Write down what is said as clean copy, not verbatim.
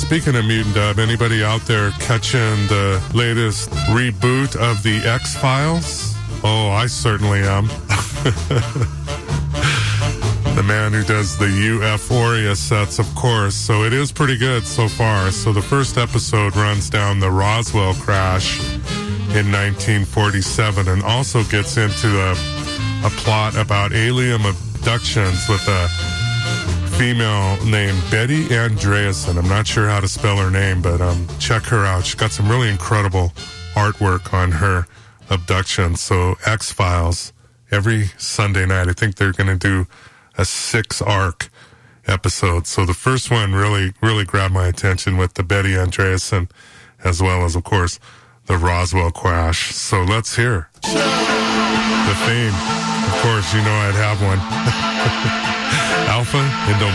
speaking of Mutant Dub, anybody out there catching the latest reboot of the X-Files? Oh, I certainly am. The man who does the Euphoria sets, of course. So it is pretty good so far. So the first episode runs down the Roswell crash in 1947 and also gets into a plot about alien abductions with a female named Betty Andreasson. I'm not sure how to spell her name, but check her out. She's got some really incredible artwork on her abduction. So X-Files every Sunday night. I think they're going to do a 6-arc episode. So the first one really grabbed my attention with the Betty Andreasson, as well as, of course, the Roswell crash. So let's hear the theme. Of course, you know I'd have one. Alpha Indo